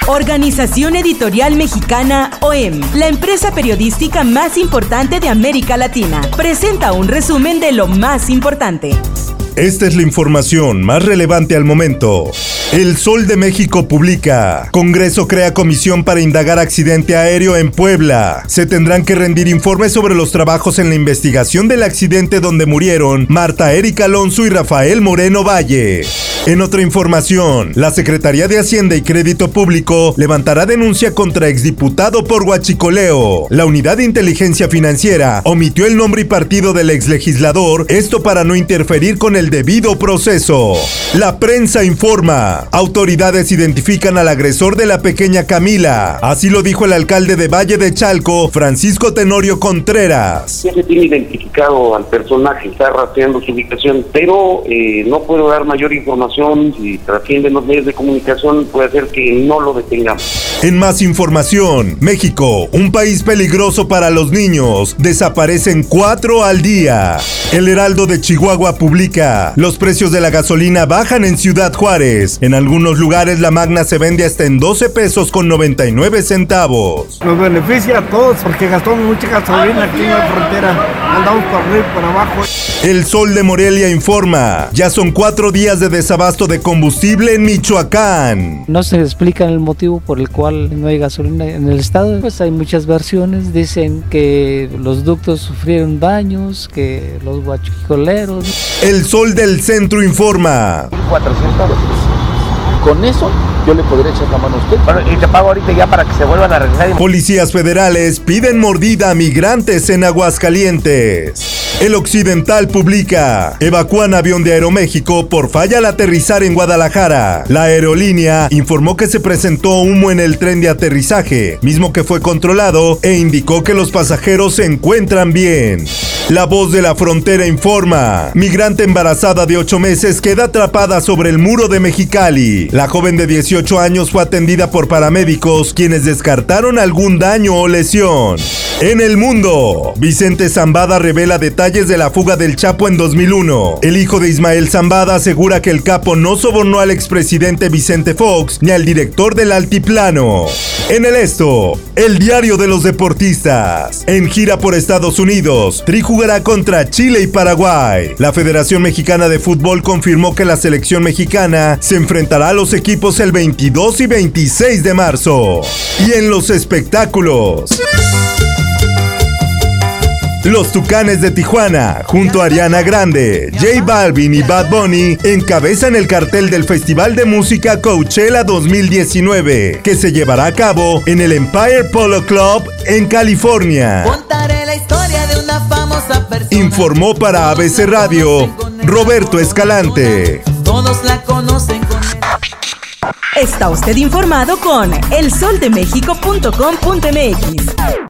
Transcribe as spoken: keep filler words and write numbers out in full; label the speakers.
Speaker 1: Organización Editorial Mexicana O E M, la empresa periodística más importante de América Latina, presenta un resumen de lo más importante.
Speaker 2: Esta es la información más relevante al momento. El Sol de México publica: Congreso crea comisión para indagar accidente aéreo en Puebla. Se tendrán que rendir informes sobre los trabajos en la investigación del accidente donde murieron Marta Erika Alonso y Rafael Moreno Valle. En otra información, la Secretaría de Hacienda y Crédito Público levantará denuncia contra exdiputado por huachicoleo. La Unidad de Inteligencia Financiera omitió el nombre y partido del exlegislador, esto para no interferir con el debido proceso. La prensa informa: autoridades identifican al agresor de la pequeña Camila. Así lo dijo el alcalde de Valle de Chalco, Francisco Tenorio Contreras.
Speaker 3: Ya se tiene identificado al personaje, está rastreando su ubicación, pero eh, no puedo dar mayor información. Si trascienden los medios de comunicación, puede ser que no lo detengamos.
Speaker 2: En más información, México, un país peligroso para los niños. Desaparecen cuatro al día. El Heraldo de Chihuahua publica: los precios de la gasolina bajan en Ciudad Juárez. En algunos lugares la magna se vende hasta en doce pesos con noventa y nueve centavos.
Speaker 4: Nos beneficia a todos porque gastamos mucha gasolina aquí en la frontera. Andamos por arriba y por abajo.
Speaker 2: El Sol de Morelia informa: ya son cuatro días de desabasto de combustible en Michoacán.
Speaker 5: No se explica el motivo por el cual no hay gasolina en el estado. Pues hay muchas versiones. Dicen que los ductos sufrieron daños, que los huachicoleros.
Speaker 2: El Sol del Centro informa:
Speaker 6: cuatrocientos. Con eso yo le podría echar la mano a usted. Bueno, y te pago ahorita ya para que se vuelvan a regresar.
Speaker 2: Policías federales piden mordida a migrantes en Aguascalientes. El Occidental publica: evacúan avión de Aeroméxico por falla al aterrizar en Guadalajara. La aerolínea informó que se presentó humo en el tren de aterrizaje, mismo que fue controlado, e indicó que los pasajeros se encuentran bien. La Voz de la Frontera informa: migrante embarazada de ocho meses queda atrapada sobre el muro de Mexicali. La joven de dieciocho años fue atendida por paramédicos, quienes descartaron algún daño o lesión. En el mundo, Vicente Zambada revela detalles de la fuga del Chapo en dos mil uno. El hijo de Ismael Zambada asegura que el capo no sobornó al expresidente Vicente Fox ni al director del Altiplano. En el Esto, el diario de los deportistas. En gira por Estados Unidos, Tri jugará contra Chile y Paraguay. La Federación Mexicana de Fútbol confirmó que la selección mexicana se enfrentará a los equipos el veintidós y veintiséis de marzo. Y en los espectáculos, los Tucanes de Tijuana, junto a Ariana Grande, J Balvin y Bad Bunny, encabezan el cartel del Festival de Música Coachella dos mil diecinueve, que se llevará a cabo en el Empire Polo Club en California.
Speaker 7: Contaré la historia de una famosa persona.
Speaker 2: Informó para A B C Radio, Roberto Escalante.
Speaker 7: Todos la conocen con...
Speaker 1: Está usted informado con el sol de méxico punto com punto m x.